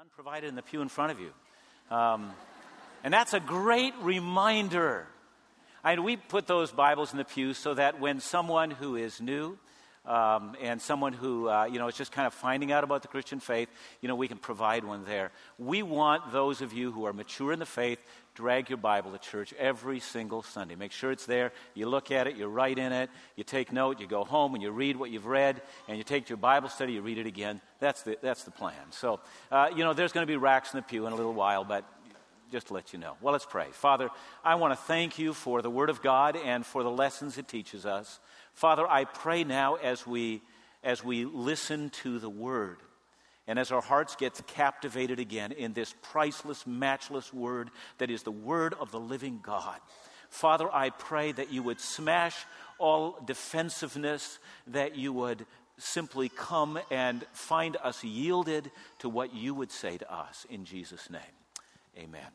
none provided in the pew in front of you. And that's a great reminder. We put those Bibles in the pew so that when someone who is new and someone who, is just kind of finding out about the Christian faith, we can provide one there. We want those of you who are mature in the faith, drag your Bible to church every single Sunday. Make sure it's there. You look at it, you write in it, you take note, you go home and you read what you've read, and you take your Bible study, you read it again. That's the plan. So, there's going to be racks in the pew in a little while, but just to let you know. Well, let's pray. Father, I want to thank you for the Word of God and for the lessons it teaches us. Father, I pray now as we listen to the Word, and as our hearts get captivated again in this priceless, matchless Word that is the Word of the living God. Father, I pray that you would smash all defensiveness, that you would simply come and find us yielded to what you would say to us. In Jesus' name, amen.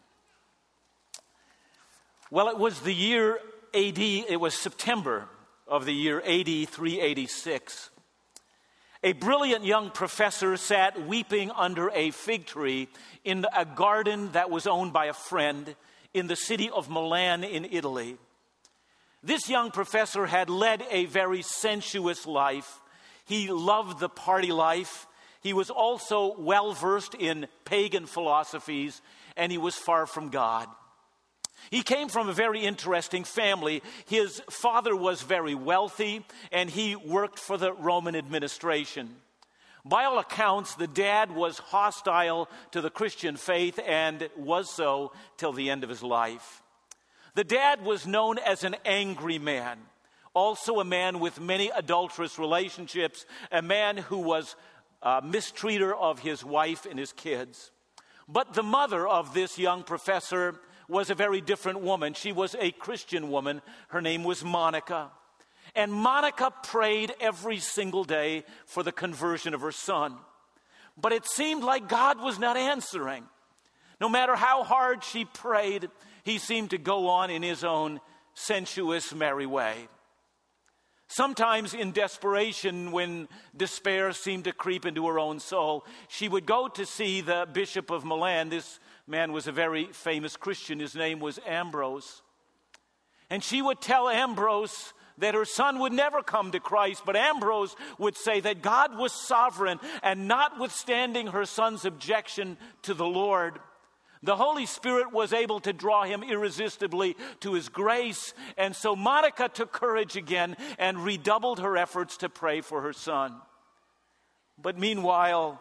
Well, it was the year AD, it was September of the year AD 386. A brilliant young professor sat weeping under a fig tree in a garden that was owned by a friend in the city of Milan in Italy. This young professor had led a very sensuous life. He loved the party life. He was also well-versed in pagan philosophies, and he was far from God. He came from a very interesting family. His father was very wealthy, and he worked for the Roman administration. By all accounts, the dad was hostile to the Christian faith and was so till the end of his life. The dad was known as an angry man, also a man with many adulterous relationships, a man who was a mistreater of his wife and his kids. But the mother of this young professor was a very different woman. She was a Christian woman. Her name was Monica. And Monica prayed every single day for the conversion of her son. But it seemed like God was not answering. No matter how hard she prayed, he seemed to go on in his own sensuous, merry way. Sometimes in desperation, when despair seemed to creep into her own soul, she would go to see the Bishop of Milan. This man was a very famous Christian. His name was Ambrose. And she would tell Ambrose that her son would never come to Christ, but Ambrose would say that God was sovereign, and notwithstanding her son's objection to the Lord, the Holy Spirit was able to draw him irresistibly to his grace. And so Monica took courage again and redoubled her efforts to pray for her son. But meanwhile,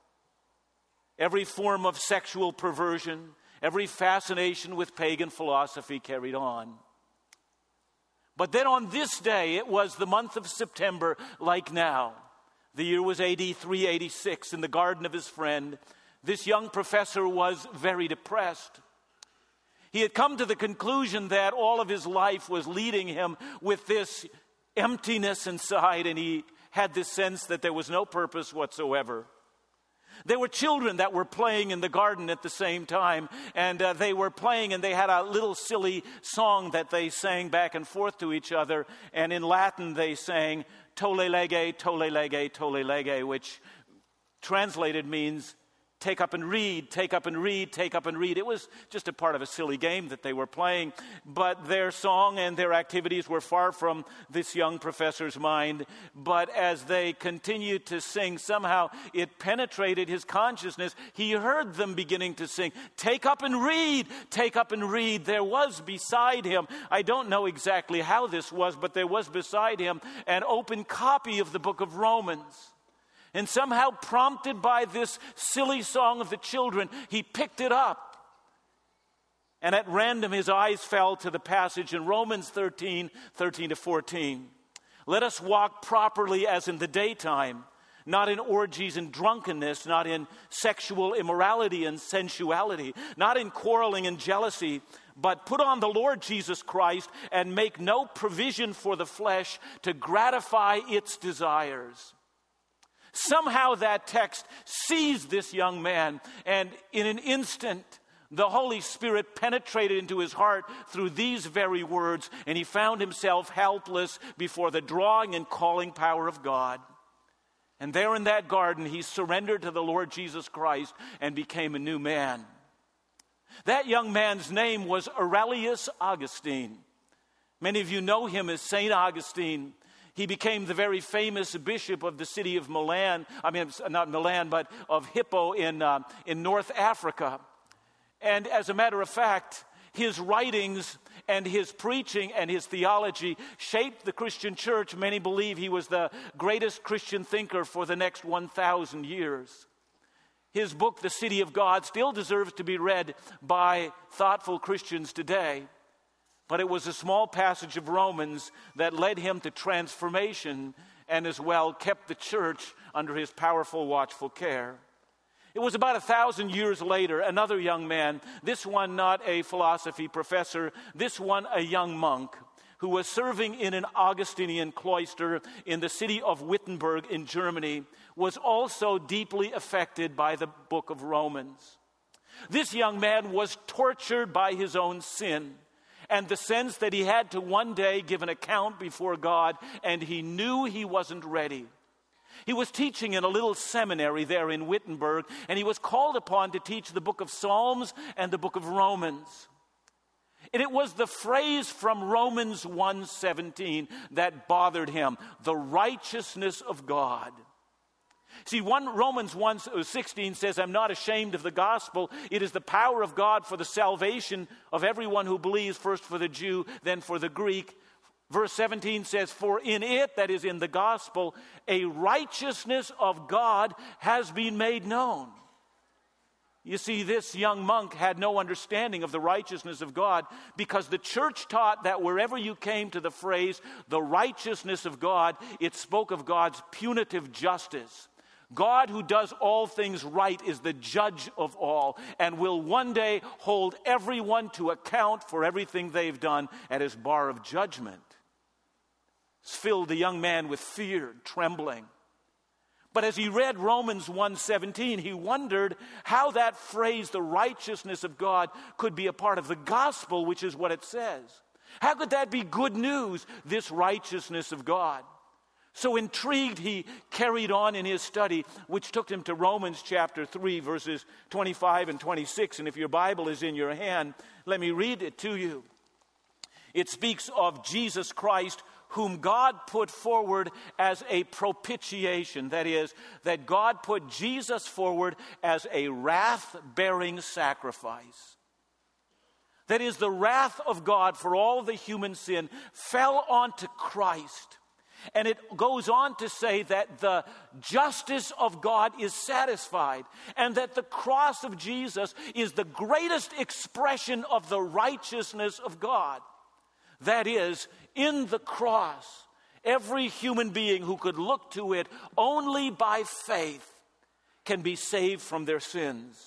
every form of sexual perversion, every fascination with pagan philosophy carried on. But then on this day, it was the month of September, like now. The year was AD 386, in the garden of his friend. This young professor was very depressed. He had come to the conclusion that all of his life was leading him with this emptiness inside, and he had this sense that there was no purpose whatsoever. There were children that were playing in the garden at the same time, and they were playing, and they had a little silly song that they sang back and forth to each other, and in Latin they sang, "Tolle lege, tolle lege, tolle lege," which translated means, take up and read, take up and read, take up and read. It was just a part of a silly game that they were playing, but their song and their activities were far from this young professor's mind. But as they continued to sing, somehow it penetrated his consciousness. He heard them beginning to sing, take up and read, take up and read. There was beside him, I don't know exactly how this was, but there was beside him an open copy of the book of Romans. And somehow, prompted by this silly song of the children, he picked it up. And at random, his eyes fell to the passage in Romans 13 to 14. Let us walk properly as in the daytime, not in orgies and drunkenness, not in sexual immorality and sensuality, not in quarreling and jealousy, but put on the Lord Jesus Christ and make no provision for the flesh to gratify its desires. Somehow that text seized this young man, and in an instant, the Holy Spirit penetrated into his heart through these very words, and he found himself helpless before the drawing and calling power of God. And there in that garden, he surrendered to the Lord Jesus Christ and became a new man. That young man's name was Aurelius Augustine. Many of you know him as St. Augustine. He became the very famous bishop of the city of Milan. Not Milan, but of Hippo in North Africa. And as a matter of fact, his writings and his preaching and his theology shaped the Christian church. Many believe he was the greatest Christian thinker for the next 1,000 years. His book, The City of God, still deserves to be read by thoughtful Christians today. But it was a small passage of Romans that led him to transformation and as well kept the church under his powerful, watchful care. It was about 1,000 years later, another young man, this one not a philosophy professor, this one a young monk, who was serving in an Augustinian cloister in the city of Wittenberg in Germany, was also deeply affected by the book of Romans. This young man was tortured by his own sin and the sense that he had to one day give an account before God, and he knew he wasn't ready. He was teaching in a little seminary there in Wittenberg, and he was called upon to teach the book of Psalms and the book of Romans. And it was the phrase from Romans 1:17 that bothered him, the righteousness of God. See, Romans 1:16 says, I'm not ashamed of the gospel. It is the power of God for the salvation of everyone who believes, first for the Jew, then for the Greek. Verse 17 says, for in it, that is in the gospel, a righteousness of God has been made known. You see, this young monk had no understanding of the righteousness of God because the church taught that wherever you came to the phrase, the righteousness of God, it spoke of God's punitive justice. God, who does all things right, is the judge of all and will one day hold everyone to account for everything they've done at his bar of judgment. This filled the young man with fear, trembling. But as he read Romans 1:17, he wondered how that phrase, the righteousness of God, could be a part of the gospel, which is what it says. How could that be good news, this righteousness of God? So intrigued, he carried on in his study, which took him to Romans chapter 3, verses 25 and 26. And if your Bible is in your hand, let me read it to you. It speaks of Jesus Christ, whom God put forward as a propitiation. That is, that God put Jesus forward as a wrath-bearing sacrifice. That is, the wrath of God for all the human sin fell onto Christ. And it goes on to say that the justice of God is satisfied and that the cross of Jesus is the greatest expression of the righteousness of God. That is, in the cross, every human being who could look to it only by faith can be saved from their sins.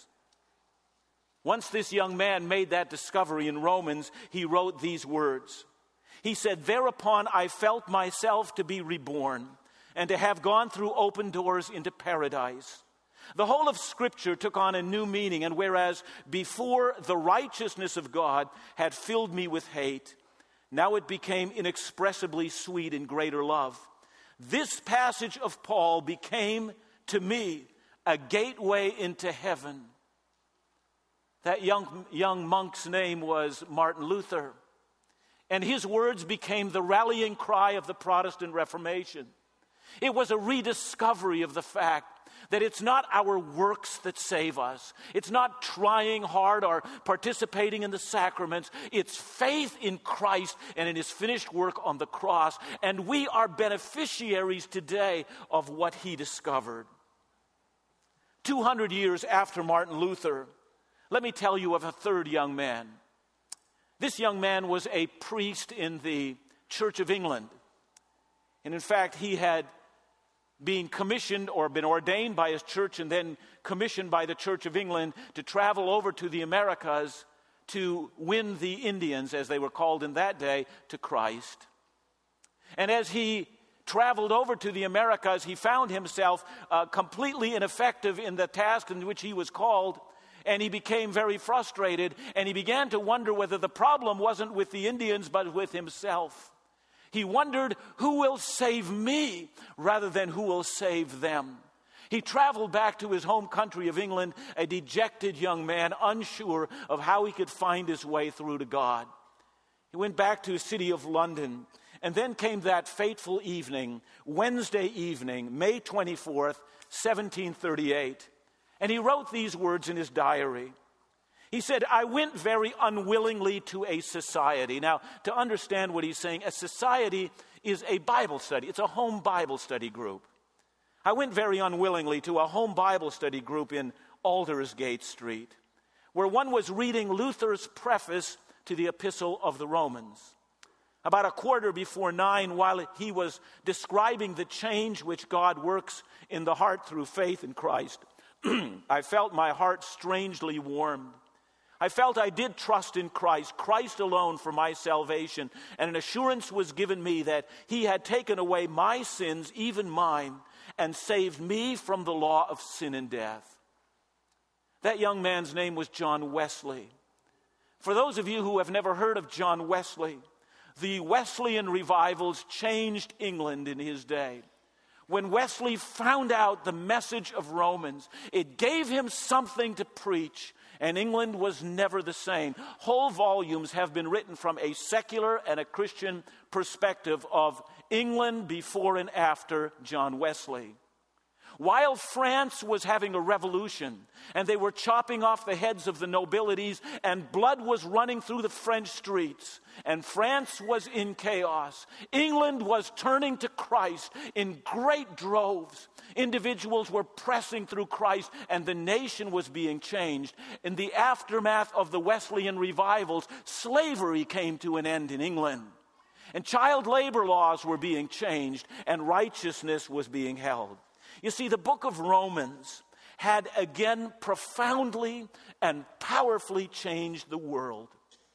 Once this young man made that discovery in Romans, he wrote these words. He said, thereupon I felt myself to be reborn and to have gone through open doors into paradise. The whole of Scripture took on a new meaning, and whereas before the righteousness of God had filled me with hate, now it became inexpressibly sweet in greater love. This passage of Paul became to me a gateway into heaven. That young monk's name was Martin Luther. And his words became the rallying cry of the Protestant Reformation. It was a rediscovery of the fact that it's not our works that save us. It's not trying hard or participating in the sacraments. It's faith in Christ and in his finished work on the cross. And we are beneficiaries today of what he discovered. 200 years after Martin Luther, let me tell you of a third young man. This young man was a priest in the Church of England. And in fact, he had been commissioned or been ordained by his church and then commissioned by the Church of England to travel over to the Americas to win the Indians, as they were called in that day, to Christ. And as he traveled over to the Americas, he found himself completely ineffective in the task in which he was called. And he became very frustrated, and he began to wonder whether the problem wasn't with the Indians, but with himself. He wondered, who will save me rather than who will save them? He traveled back to his home country of England, a dejected young man, unsure of how he could find his way through to God. He went back to his city of London, and then came that fateful evening, Wednesday evening, May 24th, 1738. And he wrote these words in his diary. He said, I went very unwillingly to a society. Now, to understand what he's saying, a society is a Bible study. It's a home Bible study group. I went very unwillingly to a home Bible study group in Aldersgate Street, where one was reading Luther's preface to the Epistle of the Romans. About 9:15, while he was describing the change which God works in the heart through faith in Christ, I felt my heart strangely warmed. I felt I did trust in Christ, Christ alone for my salvation, and an assurance was given me that he had taken away my sins, even mine, and saved me from the law of sin and death. That young man's name was John Wesley. For those of you who have never heard of John Wesley, the Wesleyan revivals changed England in his day. When Wesley found out the message of Romans, it gave him something to preach, and England was never the same. Whole volumes have been written from a secular and a Christian perspective of England before and after John Wesley. While France was having a revolution, and they were chopping off the heads of the nobilities, and blood was running through the French streets, and France was in chaos, England was turning to Christ in great droves. Individuals were pressing through Christ, and the nation was being changed. In the aftermath of the Wesleyan revivals, slavery came to an end in England, and child labor laws were being changed, and righteousness was being held. You see, the book of Romans had again profoundly and powerfully changed the world.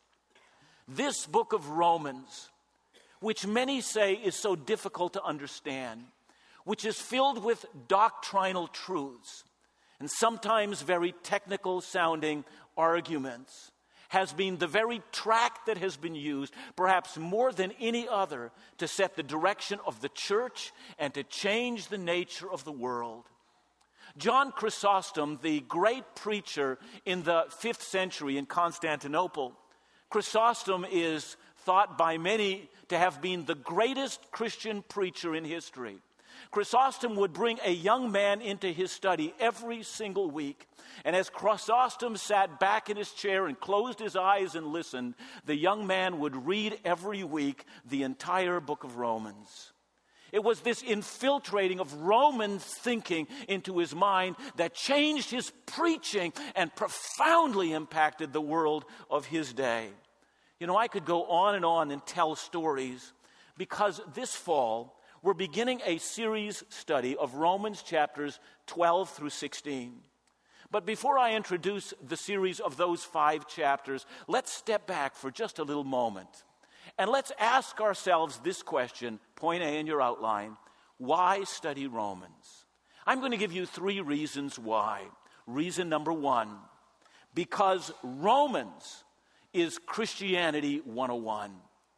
This book of Romans, which many say is so difficult to understand, which is filled with doctrinal truths and sometimes very technical sounding arguments, has been the very track that has been used, perhaps more than any other, to set the direction of the church and to change the nature of the world. John Chrysostom, the great preacher in the 5th century in Constantinople, Chrysostom is thought by many to have been the greatest Christian preacher in history. Chrysostom would bring a young man into his study every single week. And as Chrysostom sat back in his chair and closed his eyes and listened, the young man would read every week the entire book of Romans. It was this infiltrating of Roman thinking into his mind that changed his preaching and profoundly impacted the world of his day. You know, I could go on and tell stories, because this fall we're beginning a series study of Romans chapters 12 through 16. But before I introduce the series of those 5 chapters, let's step back for just a little moment. And let's ask ourselves this question, point A in your outline: why study Romans? I'm going to give you 3 reasons why. Reason number 1, because Romans is Christianity 101.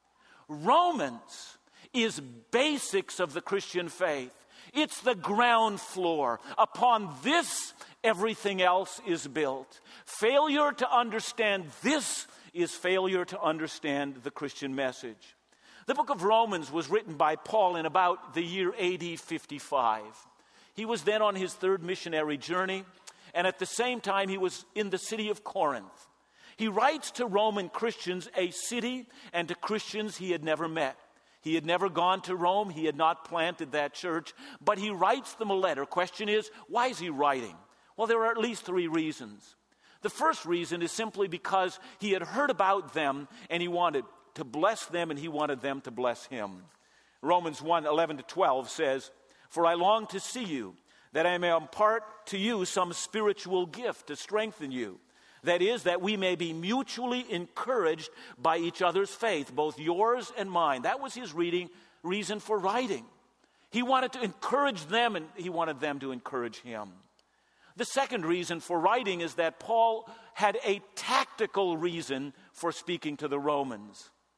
Romans is basics of the Christian faith. It's the ground floor. Upon this, everything else is built. Failure to understand this is failure to understand the Christian message. The book of Romans was written by Paul in about the year AD 55. He was then on his 3rd missionary journey, and at the same time he was in the city of Corinth. He writes to Roman Christians, a city, and to Christians he had never met. He had never gone to Rome. He had not planted that church. But he writes them a letter. Question is, why is he writing? Well, there are at least 3 reasons. The first reason is simply because he had heard about them, and he wanted to bless them, and he wanted them to bless him. Romans 1:11-12 says, "For I long to see you, that I may impart to you some spiritual gift to strengthen you. That is, that we may be mutually encouraged by each other's faith, both yours and mine." That was his reason for writing. He wanted to encourage them, and he wanted them to encourage him. The second reason for writing is that Paul had a tactical reason for speaking to the Romans.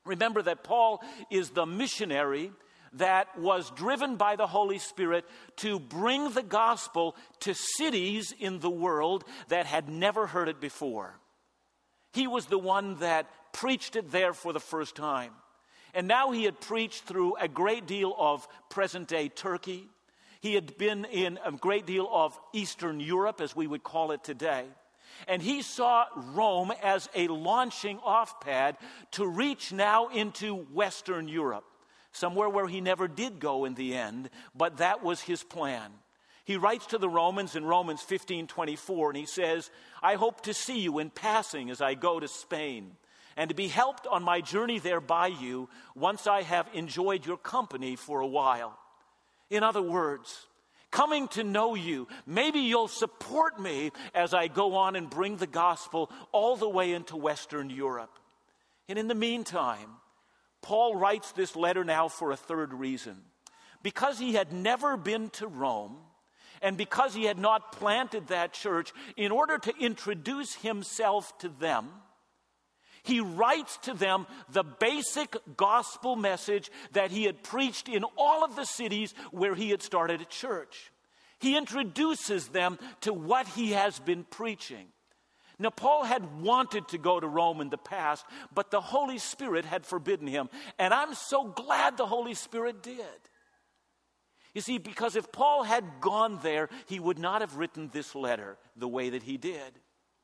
Remember that Paul is the missionary that was driven by the Holy Spirit to bring the gospel to cities in the world that had never heard it before. He was the one that preached it there for the first time. And now he had preached through a great deal of present-day Turkey. He had been in a great deal of Eastern Europe, as we would call it today. And he saw Rome as a launching off pad to reach now into Western Europe, somewhere where he never did go in the end, but that was his plan. He writes to the Romans in Romans 15:24, and he says, I hope to see you in passing as I go to Spain, and to be helped on my journey there by you once I have enjoyed your company for a while. In other words, coming to know you, maybe you'll support me as I go on and bring the gospel all the way into Western Europe. And in the meantime, Paul writes this letter now for a third reason. Because he had never been to Rome, and because he had not planted that church, in order to introduce himself to them, he writes to them the basic gospel message that he had preached in all of the cities where he had started a church. He introduces them to what he has been preaching. Now, Paul had wanted to go to Rome in the past, but the Holy Spirit had forbidden him. And I'm so glad the Holy Spirit did. You see, because if Paul had gone there, he would not have written this letter the way that he did.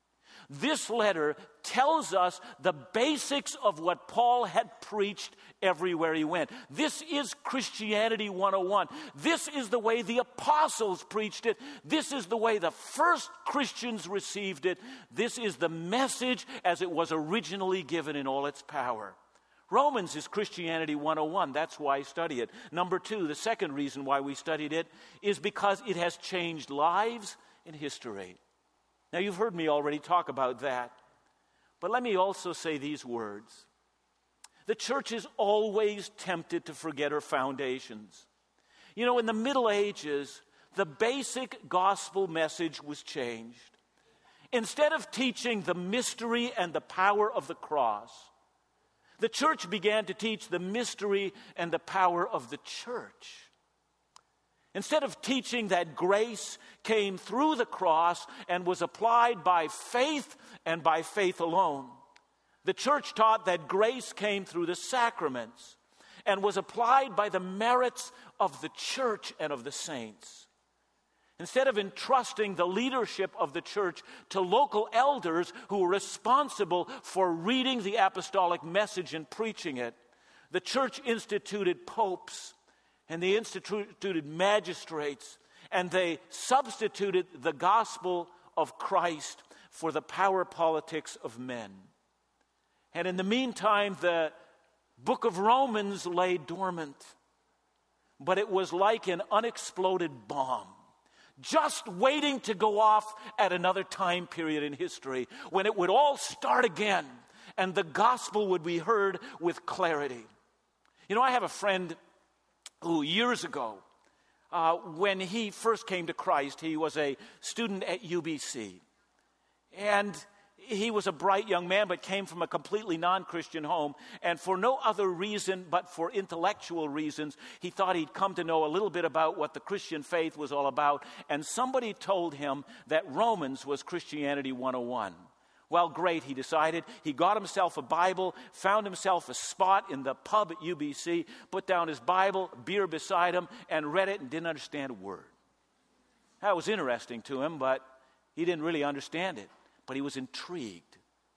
This letter tells us the basics of what Paul had preached everywhere he went. This is Christianity 101. This is the way the apostles preached it. This is the way the first Christians received it. This is the message as it was originally given in all its power. Romans is Christianity 101. That's why I study it. Number two, the second reason why we studied it is because it has changed lives and history. Now, you've heard me already talk about that. But let me also say these words. The church is always tempted to forget her foundations. You know, in the Middle Ages, the basic gospel message was changed. Instead of teaching the mystery and the power of the cross, the church began to teach the mystery and the power of the church. Instead of teaching that grace came through the cross and was applied by faith and by faith alone, the church taught that grace came through the sacraments and was applied by the merits of the church and of the saints. Instead of entrusting the leadership of the church to local elders who were responsible for reading the apostolic message and preaching it, the church instituted popes and they instituted magistrates, and they substituted the gospel of Christ for the power politics of men. And in the meantime, the book of Romans lay dormant, but it was like an unexploded bomb, just waiting to go off at another time period in history when it would all start again and the gospel would be heard with clarity. You know, I have a friend who years ago, when he first came to Christ, he was a student at UBC. And he was a bright young man, but came from a completely non-Christian home. And for no other reason but for intellectual reasons, he thought he'd come to know a little bit about what the Christian faith was all about. And somebody told him that Romans was Christianity 101. Well, great, he decided. He got himself a Bible, found himself a spot in the pub at UBC, put down his Bible, beer beside him, and read it and didn't understand a word. That was interesting to him, but he didn't really understand it. But he was intrigued.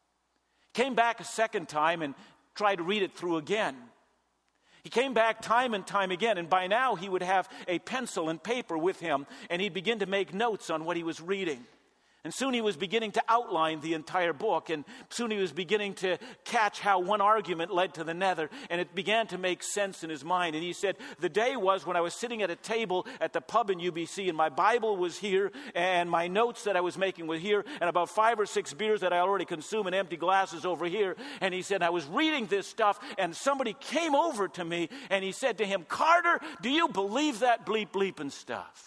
Came back a second time and tried to read it through again. He came back time and time again, and by now he would have a pencil and paper with him, and he'd begin to make notes on what he was reading. And soon he was beginning to outline the entire book, and soon he was beginning to catch how one argument led to the nether, and it began to make sense in his mind. And he said, the day was when I was sitting at a table at the pub in UBC, and my Bible was here, and my notes that I was making were here, and about 5 or 6 beers that I already consumed in empty glasses over here. And he said, I was reading this stuff, and somebody came over to me, and he said to him, Carter, do you believe that bleep and stuff?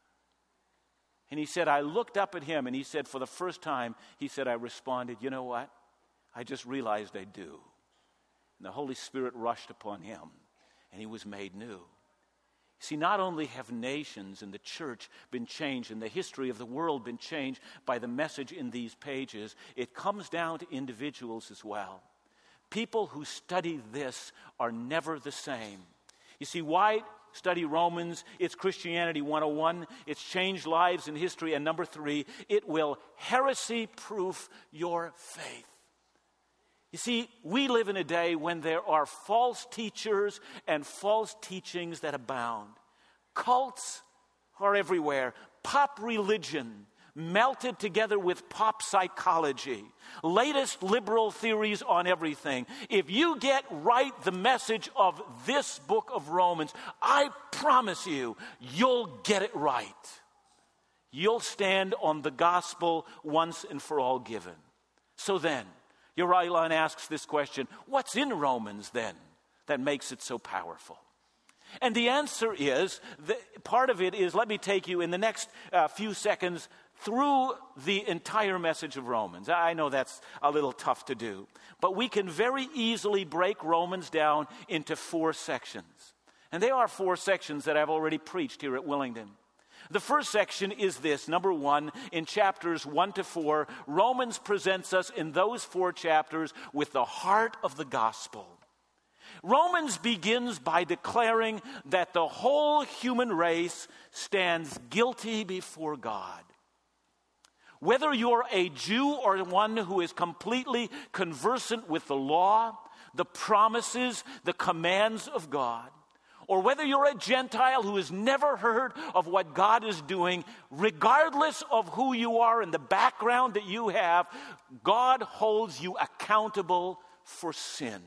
And he said, I looked up at him, and he said, for the first time, he said, I responded, you know what? I just realized I do. And the Holy Spirit rushed upon him, and he was made new. See, not only have nations and the church been changed and the history of the world been changed by the message in these pages, it comes down to individuals as well. People who study this are never the same. You see, why study Romans? It's Christianity 101. It's changed lives in history. And number 3, it will heresy-proof your faith. You see, we live in a day when there are false teachers and false teachings that abound. Cults are everywhere. Pop religion melted together with pop psychology. Latest liberal theories on everything. If you get right the message of this book of Romans, I promise you, you'll get it right. You'll stand on the gospel once and for all given. So then, Uriah Line asks this question, what's in Romans then that makes it so powerful? And the answer is, part of it is, let me take you in the next few seconds through the entire message of Romans. I know that's a little tough to do, but we can very easily break Romans down into 4 sections. And they are 4 sections that I've already preached here at Willingdon. The first section is this. Number 1, in chapters 1 to 4, Romans presents us in those 4 chapters with the heart of the gospel. Romans begins by declaring that the whole human race stands guilty before God. Whether you're a Jew or one who is completely conversant with the law, the promises, the commands of God, or whether you're a Gentile who has never heard of what God is doing, regardless of who you are and the background that you have, God holds you accountable for sin.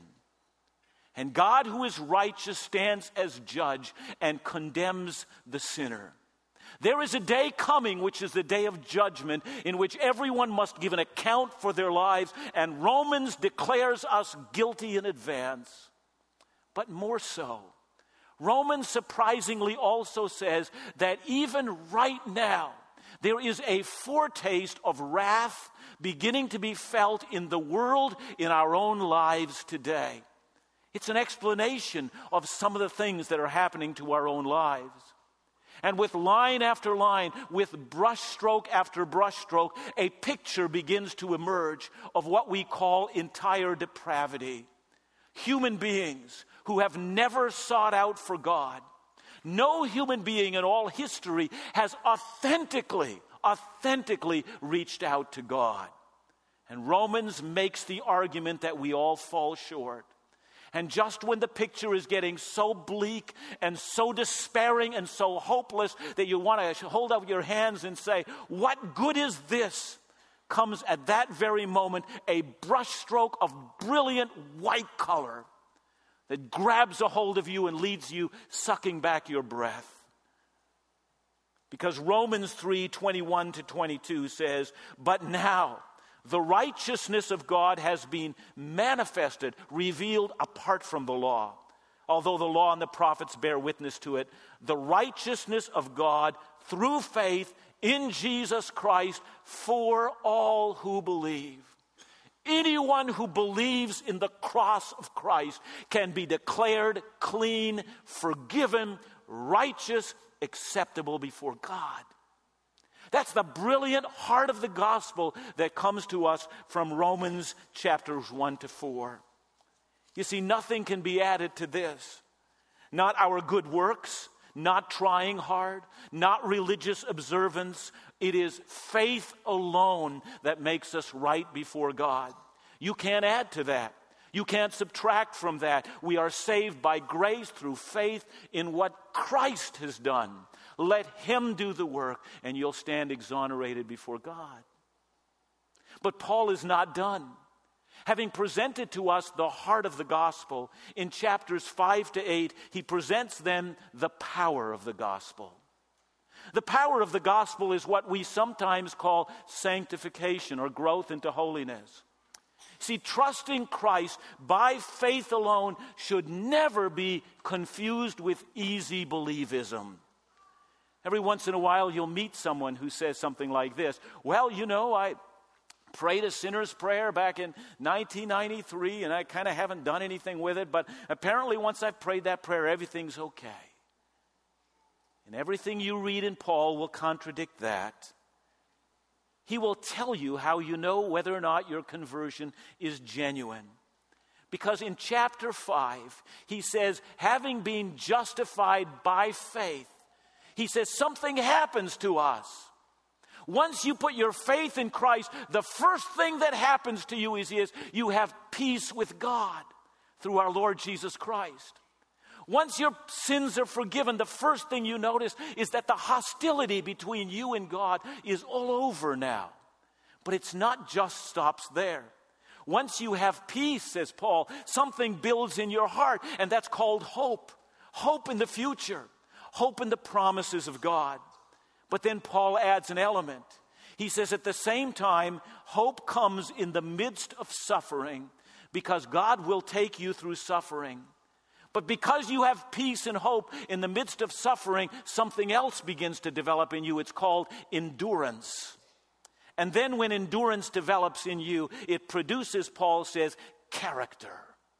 And God, who is righteous, stands as judge and condemns the sinner. There is a day coming, which is the day of judgment, in which everyone must give an account for their lives, and Romans declares us guilty in advance. But more so, Romans surprisingly also says that even right now, there is a foretaste of wrath beginning to be felt in the world, in our own lives today. It's an explanation of some of the things that are happening to our own lives. And with line after line, with brushstroke after brushstroke, a picture begins to emerge of what we call entire depravity. Human beings who have never sought out for God. No human being in all history has authentically reached out to God. And Romans makes the argument that we all fall short. And just when the picture is getting so bleak and so despairing and so hopeless that you want to hold up your hands and say, what good is this? Comes at that very moment a brushstroke of brilliant white color that grabs a hold of you and leads you sucking back your breath. Because Romans 3:21 to 22 says, but now the righteousness of God has been manifested, revealed apart from the law. Although the law and the prophets bear witness to it, the righteousness of God through faith in Jesus Christ for all who believe. Anyone who believes in the cross of Christ can be declared clean, forgiven, righteous, acceptable before God. That's the brilliant heart of the gospel that comes to us from Romans chapters 1 to 4. You see, nothing can be added to this. Not our good works, not trying hard, not religious observance. It is faith alone that makes us right before God. You can't add to that. You can't subtract from that. We are saved by grace through faith in what Christ has done. Let him do the work, and you'll stand exonerated before God. But Paul is not done. Having presented to us the heart of the gospel, in chapters 5 to 8, he presents then the power of the gospel. The power of the gospel is what we sometimes call sanctification or growth into holiness. See, trusting Christ by faith alone should never be confused with easy believism. Every once in a while, you'll meet someone who says something like this. Well, you know, I prayed a sinner's prayer back in 1993, and I kind of haven't done anything with it, but apparently once I've prayed that prayer, everything's okay. And everything you read in Paul will contradict that. He will tell you how you know whether or not your conversion is genuine. Because in chapter 5, he says, having been justified by faith, he says something happens to us. Once you put your faith in Christ, the first thing that happens to you is you have peace with God through our Lord Jesus Christ. Once your sins are forgiven, the first thing you notice is that the hostility between you and God is all over now. But it's not just stops there. Once you have peace, says Paul, something builds in your heart, and that's called hope. Hope in the future. Hope in the promises of God. But then Paul adds an element. He says at the same time, hope comes in the midst of suffering because God will take you through suffering. But because you have peace and hope in the midst of suffering, something else begins to develop in you. It's called endurance. And then when endurance develops in you, it produces, Paul says, character.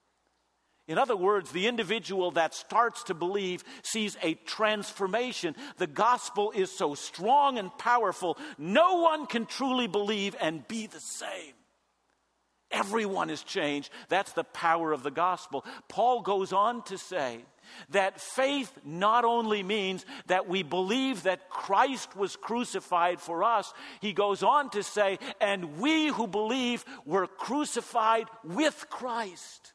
In other words, the individual that starts to believe sees a transformation. The gospel is so strong and powerful, no one can truly believe and be the same. Everyone is changed. That's the power of the gospel. Paul goes on to say that faith not only means that we believe that Christ was crucified for us, he goes on to say, and we who believe were crucified with Christ.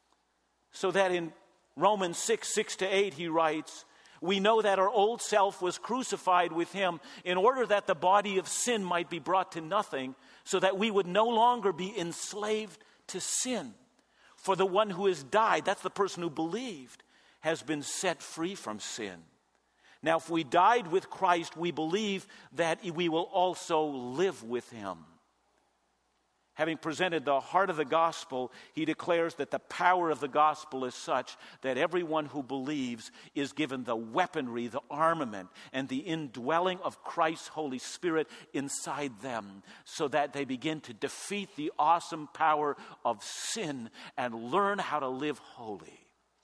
So that in Romans 6:6-8, he writes, we know that our old self was crucified with him in order that the body of sin might be brought to nothing, so that we would no longer be enslaved to sin. For the one who has died, that's the person who believed, has been set free from sin. Now, if we died with Christ, we believe that we will also live with him. Having presented the heart of the gospel, he declares that the power of the gospel is such that everyone who believes is given the weaponry, the armament, and the indwelling of Christ's Holy Spirit inside them, so that they begin to defeat the awesome power of sin and learn how to live holy.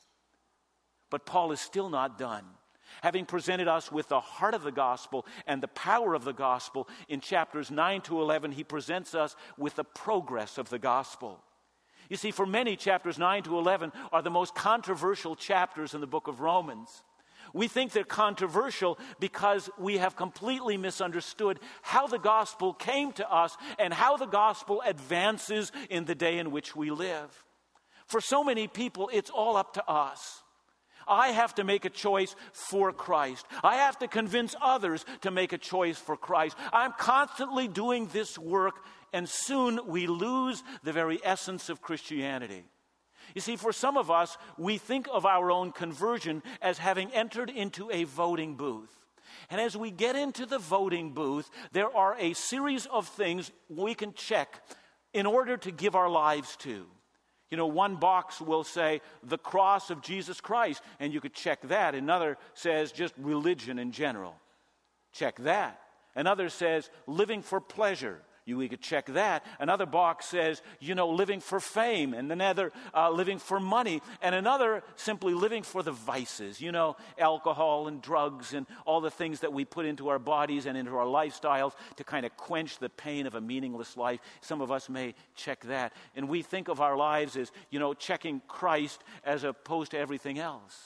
But Paul is still not done. Having presented us with the heart of the gospel and the power of the gospel, in chapters 9-11, he presents us with the progress of the gospel. You see, for many, chapters 9-11 are the most controversial chapters in the book of Romans. We think they're controversial because we have completely misunderstood how the gospel came to us and how the gospel advances in the day in which we live. For so many people, it's all up to us. I have to make a choice for Christ. I have to convince others to make a choice for Christ. I'm constantly doing this work, and soon we lose the very essence of Christianity. You see, for some of us, we think of our own conversion as having entered into a voting booth. And as we get into the voting booth, there are a series of things we can check in order to give our lives to. You know, one box will say the cross of Jesus Christ, and you could check that. Another says just religion in general. Check that. Another says living for pleasure. We could check that. Another box says, living for fame. And another, living for money. And another, simply living for the vices. Alcohol and drugs and all the things that we put into our bodies and into our lifestyles to kind of quench the pain of a meaningless life. Some of us may check that. And we think of our lives as, checking Christ as opposed to everything else.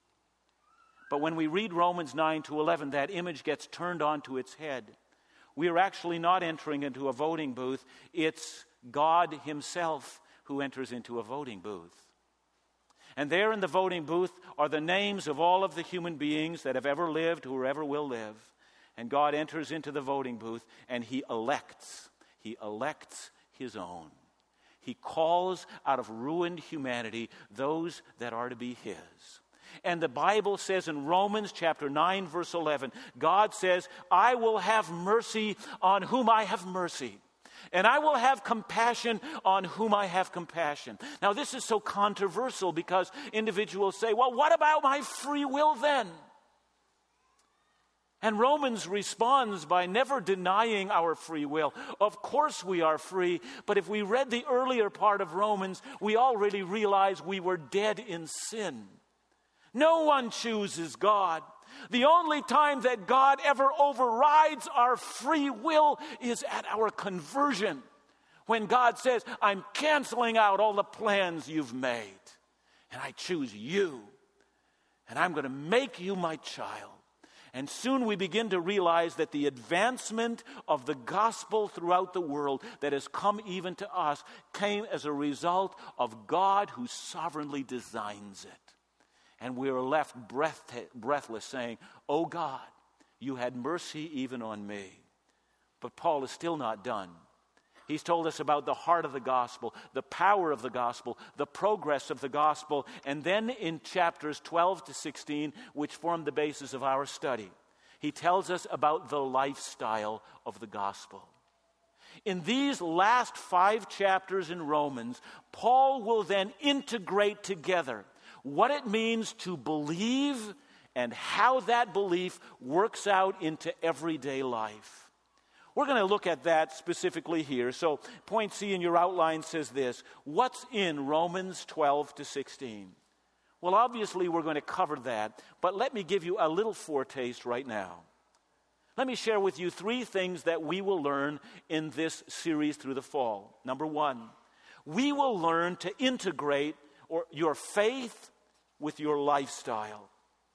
But when we read Romans 9-11, that image gets turned onto its head. We are actually not entering into a voting booth. It's God himself who enters into a voting booth. And there in the voting booth are the names of all of the human beings that have ever lived, who ever will live. And God enters into the voting booth and he elects. He elects his own. He calls out of ruined humanity those that are to be his. And the Bible says in Romans chapter 9, verse 11, God says, I will have mercy on whom I have mercy. And I will have compassion on whom I have compassion. Now, this is so controversial because individuals say, well, what about my free will then? And Romans responds by never denying our free will. Of course we are free, but if we read the earlier part of Romans, we already realize we were dead in sin. No one chooses God. The only time that God ever overrides our free will is at our conversion. When God says, I'm canceling out all the plans you've made, and I choose you, and I'm going to make you my child. And soon we begin to realize that the advancement of the gospel throughout the world that has come even to us came as a result of God who sovereignly designs it. And we are left breathless saying, oh God, you had mercy even on me. But Paul is still not done. He's told us about the heart of the gospel, the power of the gospel, the progress of the gospel, and then in chapters 12 to 16, which form the basis of our study, he tells us about the lifestyle of the gospel. In these last 5 chapters in Romans, Paul will then integrate together what it means to believe and how that belief works out into everyday life. We're going to look at that specifically here. So point C in your outline says this: what's in Romans 12 to 16? Well, obviously we're going to cover that, but let me give you a little foretaste right now. Let me share with you 3 things that we will learn in this series through the fall. Number 1, we will learn to integrate your faith with your lifestyle.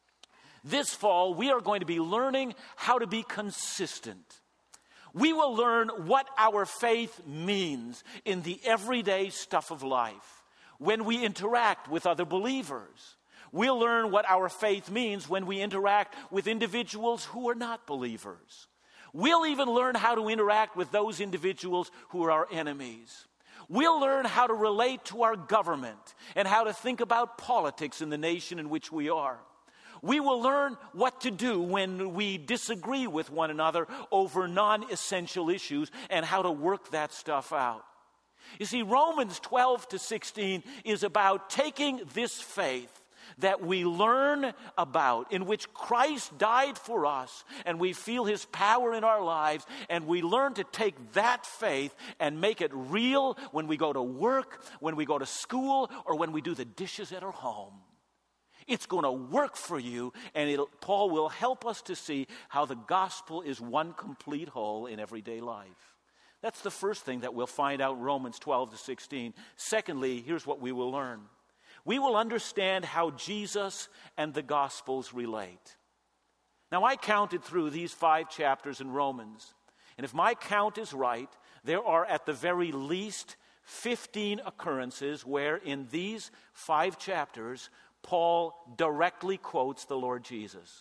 This fall, we are going to be learning how to be consistent. We will learn what our faith means in the everyday stuff of life. When we interact with other believers, we'll learn what our faith means when we interact with individuals who are not believers. We'll even learn how to interact with those individuals who are our enemies. We'll learn how to relate to our government and how to think about politics in the nation in which we are. We will learn what to do when we disagree with one another over non-essential issues and how to work that stuff out. You see, Romans 12 to 16 is about taking this faith that we learn about, in which Christ died for us, and we feel his power in our lives, and we learn to take that faith and make it real when we go to work, when we go to school, or when we do the dishes at our home. It's going to work for you, and Paul will help us to see how the gospel is one complete whole in everyday life. That's the first thing that we'll find out in Romans 12 to 16. Secondly, here's what we will learn. We will understand how Jesus and the Gospels relate. Now, I counted through these 5 chapters in Romans, and if my count is right, there are at the very least 15 occurrences where in these 5 chapters, Paul directly quotes the Lord Jesus.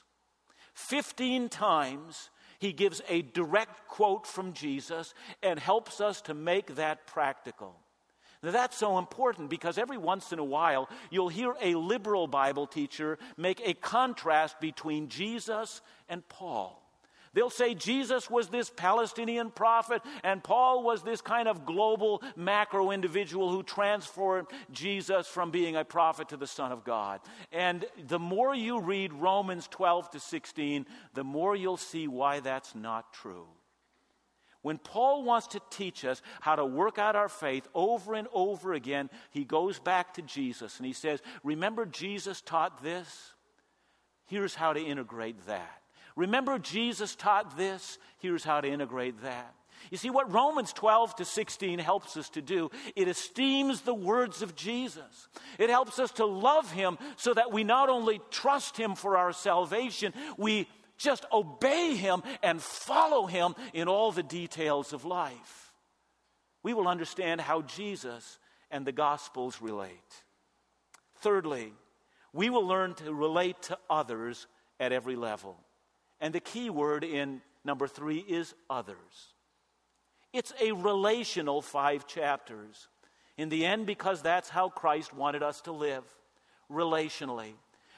15 times he gives a direct quote from Jesus and helps us to make that practical. Now, that's so important because every once in a while you'll hear a liberal Bible teacher make a contrast between Jesus and Paul. They'll say Jesus was this Palestinian prophet and Paul was this kind of global macro individual who transformed Jesus from being a prophet to the Son of God. And the more you read Romans 12 to 16, the more you'll see why that's not true. When Paul wants to teach us how to work out our faith over and over again, he goes back to Jesus and he says, remember Jesus taught this? Here's how to integrate that. Remember Jesus taught this? Here's how to integrate that. You see, what Romans 12 to 16 helps us to do, it esteems the words of Jesus. It helps us to love him so that we not only trust him for our salvation, we just obey him and follow him in all the details of life. We will understand how Jesus and the Gospels relate. Thirdly, we will learn to relate to others at every level. And the key word in number 3 is others. It's a relational 5 chapters. In the end, because that's how Christ wanted us to live, relationally.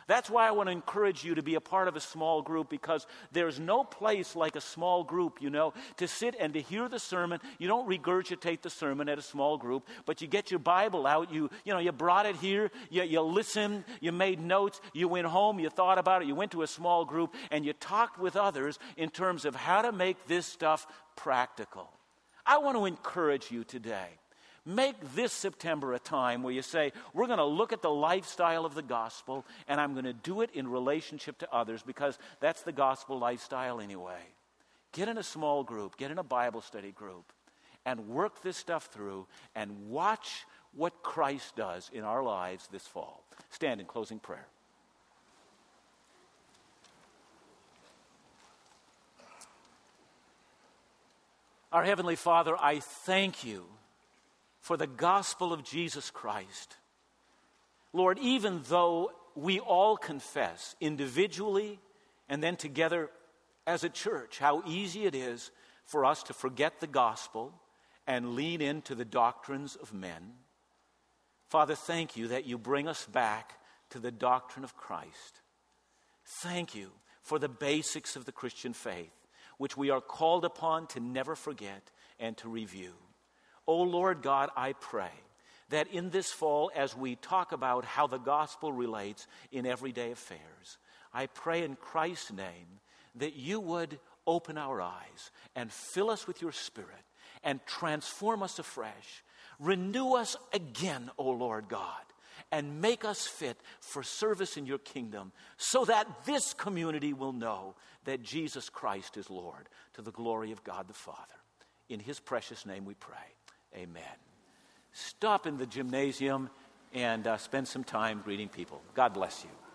That's why I want to encourage you to be a part of a small group, because there's no place like a small group, to sit and to hear the sermon. You don't regurgitate the sermon at a small group, but you get your Bible out. You brought it here. You listened. You made notes. You went home. You thought about it. You went to a small group and you talked with others in terms of how to make this stuff practical. I want to encourage you today. Make this September a time where you say, we're going to look at the lifestyle of the gospel, and I'm going to do it in relationship to others, because that's the gospel lifestyle anyway. Get in a small group, get in a Bible study group, and work this stuff through and watch what Christ does in our lives this fall. Stand in closing prayer. Our Heavenly Father, I thank you for the gospel of Jesus Christ. Lord, even though we all confess individually and then together as a church how easy it is for us to forget the gospel and lean into the doctrines of men, Father, thank you that you bring us back to the doctrine of Christ. Thank you for the basics of the Christian faith, which we are called upon to never forget and to review. Oh Lord God, I pray that in this fall, as we talk about how the gospel relates in everyday affairs, I pray in Christ's name that you would open our eyes and fill us with your Spirit and transform us afresh. Renew us again, O Lord God, and make us fit for service in your kingdom, so that this community will know that Jesus Christ is Lord, to the glory of God the Father. In his precious name we pray. Amen. Stop in the gymnasium and spend some time greeting people. God bless you.